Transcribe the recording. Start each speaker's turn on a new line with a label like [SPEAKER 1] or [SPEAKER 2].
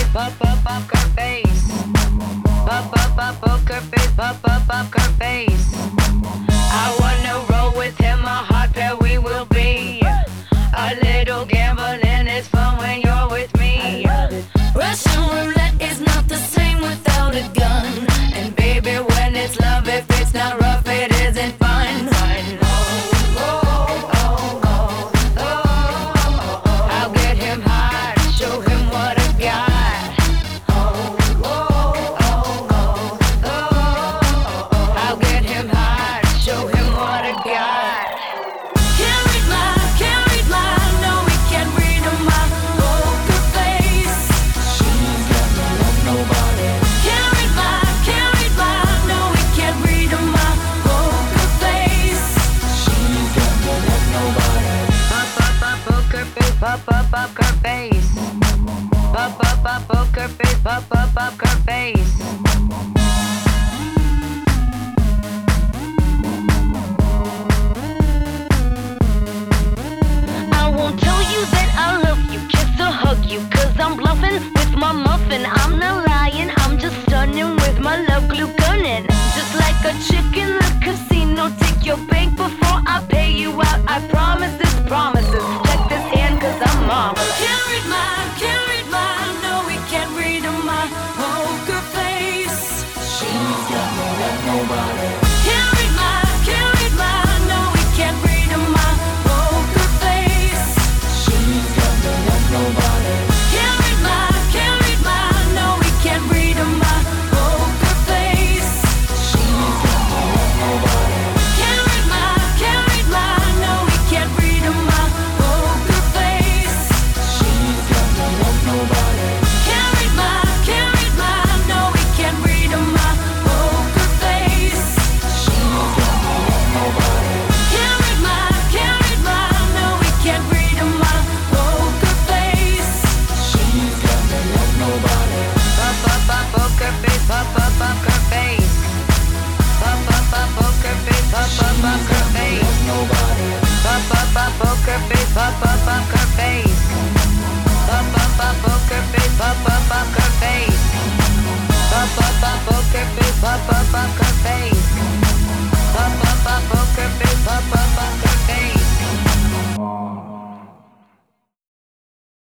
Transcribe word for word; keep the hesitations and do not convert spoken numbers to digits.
[SPEAKER 1] Pop up up her face. Pop up up poker face. Pop up up her face. I wanna roll with him, a hot pair we will be. A little gambling is fun when you're with me.
[SPEAKER 2] Russian roulette is not the same without a gun.
[SPEAKER 1] And baby, when it's love, if it's not rough, it isn't fun. Fun. Oh, oh, oh, oh, oh, oh, oh. I'll get him hot, show him what I got. Oh, oh, oh, oh, oh, oh, oh. I'll get him hot, show him what I got.
[SPEAKER 2] Can't read my, can't read my, no, we can't read my poker face.
[SPEAKER 3] She's got no love, nobody.
[SPEAKER 2] Can't read my, can't read my, no, we can't read my poker face.
[SPEAKER 3] She's got no love, nobody.
[SPEAKER 1] Pop up up poker face, pop up up her face. Pop up up poker face, pop up up her face.
[SPEAKER 2] I won't tell you that I love you, kiss or hug you, cause I'm bluffing with my muffin. I'm not lying, I'm just stunning with my love glue gunning. Just like a chick in the casino, take your bank before I pay you out. I promise this promises. Check this hand cause I'm marvelous. Can't read my, can't read my, no we can't read my poker face.
[SPEAKER 3] She's got no love, nobody.
[SPEAKER 2] Can't read my, can't read my, no we can't read my poker face.
[SPEAKER 3] She's got no love, nobody.
[SPEAKER 2] Can't read my, can't read my, no we can't read my poker face.
[SPEAKER 3] She's got no love, nobody.
[SPEAKER 2] Can't read my, can't read my, no we can't read my poker face.
[SPEAKER 3] She's got no love, nobody.
[SPEAKER 2] Can't read my, can't read my, no we can't read my poker face.
[SPEAKER 3] She's got no love, nobody.
[SPEAKER 2] Can't read my, can't read my, no we can't read my poker face.
[SPEAKER 3] She's got no love, nobody.
[SPEAKER 1] Pop up up poker face, pop up up her face. Pop up up poker face, pop up up her face.
[SPEAKER 3] Nobody.
[SPEAKER 1] Pop up up poker face, pop up up her face. Pop up up poker face, pop up up her face. Pop up up poker face, pop up up her face. Pop up up poker face, pop up up her face.